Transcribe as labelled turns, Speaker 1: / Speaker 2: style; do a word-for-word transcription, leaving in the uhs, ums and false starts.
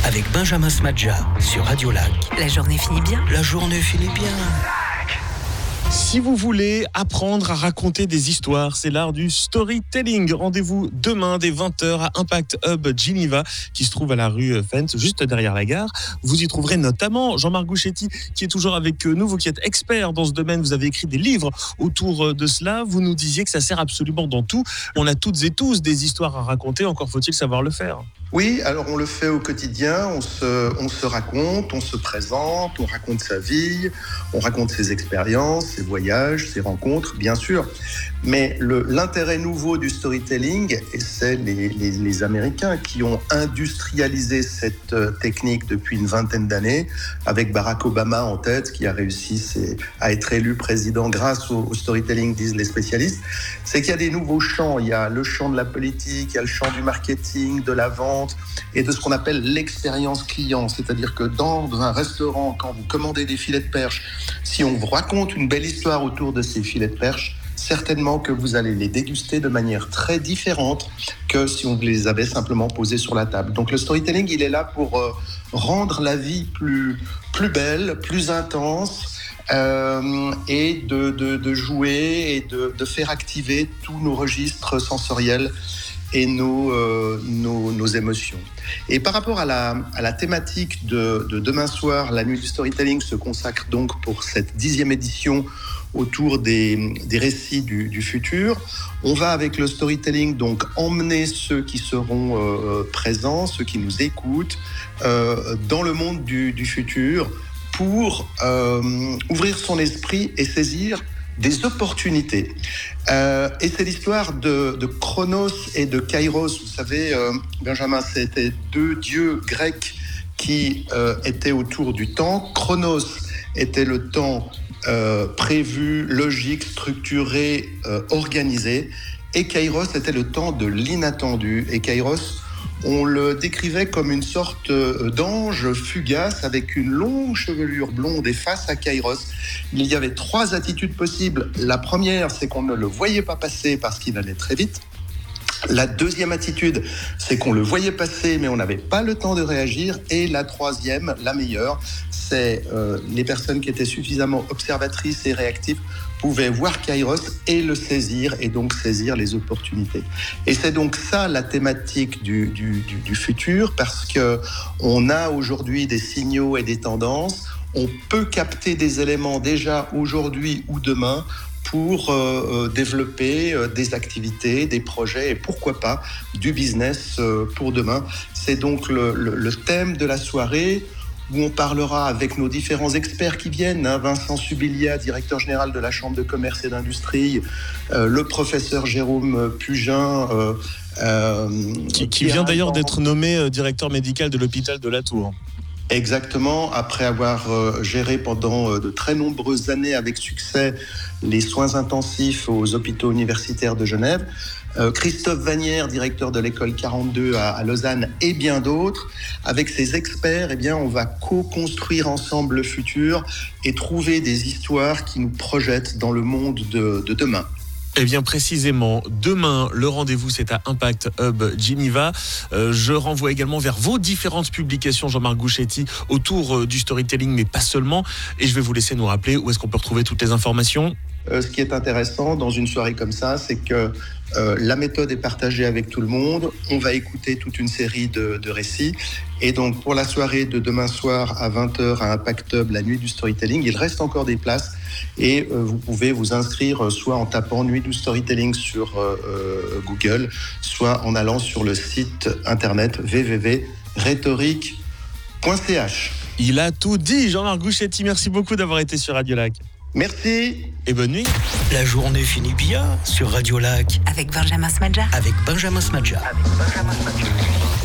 Speaker 1: avec Benjamin Smadja sur Radio Lac.
Speaker 2: La journée finit bien.
Speaker 1: La journée finit bien.
Speaker 3: Si vous voulez apprendre à raconter des histoires, c'est l'art du storytelling. Rendez-vous demain dès vingt heures à Impact Hub Geneva qui se trouve à la rue Fence, juste derrière la gare. Vous y trouverez notamment Jean-Marc Gouchetti qui est toujours avec nous, vous qui êtes expert dans ce domaine. Vous avez écrit des livres autour de cela. Vous nous disiez que ça sert absolument dans tout. On a toutes et tous des histoires à raconter, encore faut-il savoir le faire.
Speaker 4: Oui, alors on le fait au quotidien, on se, on se raconte, on se présente, on raconte sa vie, on raconte ses expériences, ses voyages, ses rencontres, bien sûr. Mais le, l'intérêt nouveau du storytelling, et c'est les, les, les Américains qui ont industrialisé cette technique depuis une vingtaine d'années, avec Barack Obama en tête, qui a réussi c'est, à être élu président grâce au, au storytelling, disent les spécialistes, c'est qu'il y a des nouveaux champs. Il y a le champ de la politique, il y a le champ du marketing, de la vente, et de ce qu'on appelle l'expérience client. C'est-à-dire que dans un restaurant, quand vous commandez des filets de perche, si on vous raconte une belle histoire autour de ces filets de perche, certainement que vous allez les déguster de manière très différente que si on les avait simplement posés sur la table. Donc le storytelling, il est là pour euh, rendre la vie plus, plus belle, plus intense, Euh, et de, de, de jouer et de, de faire activer tous nos registres sensoriels et nos, euh, nos, nos émotions. Et par rapport à la, à la thématique de, de demain soir, la nuit du storytelling se consacre donc pour cette dixième édition autour des, des récits du, du futur. On va avec le storytelling donc emmener ceux qui seront euh, présents, ceux qui nous écoutent, euh, dans le monde du, du futur, pour euh, ouvrir son esprit et saisir des opportunités. Euh, et c'est l'histoire de, de Chronos et de Kairos. Vous savez, euh, Benjamin, c'était deux dieux grecs qui euh, étaient autour du temps. Chronos était le temps euh, prévu, logique, structuré, euh, organisé. Et Kairos était le temps de l'inattendu. Et Kairos, on le décrivait comme une sorte d'ange fugace avec une longue chevelure blonde. Et face à Kairos, il y avait trois attitudes possibles. La première, c'est qu'on ne le voyait pas passer parce qu'il allait très vite. La deuxième attitude, c'est qu'on le voyait passer, mais on n'avait pas le temps de réagir. Et la troisième, la meilleure, c'est euh, les personnes qui étaient suffisamment observatrices et réactives pouvaient voir Kairos et le saisir, et donc saisir les opportunités. Et c'est donc ça la thématique du, du, du, du futur, parce qu'on a aujourd'hui des signaux et des tendances. On peut capter des éléments déjà aujourd'hui ou demain pour euh, développer euh, des activités, des projets et pourquoi pas du business euh, pour demain. C'est donc le, le, le thème de la soirée, où on parlera avec nos différents experts qui viennent, hein, Vincent Subilia, directeur général de la Chambre de commerce et d'industrie, euh, le professeur Jérôme Pugin, euh, euh,
Speaker 3: qui, qui vient d'ailleurs d'être nommé euh, directeur médical de l'hôpital de La Tour.
Speaker 4: Exactement, après avoir euh, géré pendant euh, de très nombreuses années avec succès les soins intensifs aux hôpitaux universitaires de Genève. Euh, Christophe Vanière, directeur de l'école quarante-deux à, à Lausanne, et bien d'autres. Avec ces experts, eh bien, on va co-construire ensemble le futur et trouver des histoires qui nous projettent dans le monde de, de demain.
Speaker 3: Eh bien précisément, demain, le rendez-vous c'est à Impact Hub Geneva. Euh, je renvoie également vers vos différentes publications, Jean-Marc Gouchetti, autour euh, du storytelling, mais pas seulement. Et je vais vous laisser nous rappeler où est-ce qu'on peut retrouver toutes les informations.
Speaker 4: Euh, ce qui est intéressant dans une soirée comme ça, c'est que euh, la méthode est partagée avec tout le monde. On va écouter toute une série de, de récits. Et donc, pour la soirée de demain soir à vingt heures à Impact Hub, la nuit du storytelling, il reste encore des places. Et euh, vous pouvez vous inscrire euh, soit en tapant Nuit du Storytelling sur euh, euh, Google, soit en allant sur le site internet w w w point rhétorique point c h.
Speaker 3: Il a tout dit, Jean-Marc Gouchetti. Merci beaucoup d'avoir été sur Radio Lac.
Speaker 4: Merci.
Speaker 3: Et bonne nuit.
Speaker 1: La journée finit bien sur Radio Lac.
Speaker 2: Avec Benjamin Smadja.
Speaker 1: Avec Benjamin Smadja. Avec Benjamin Smadja.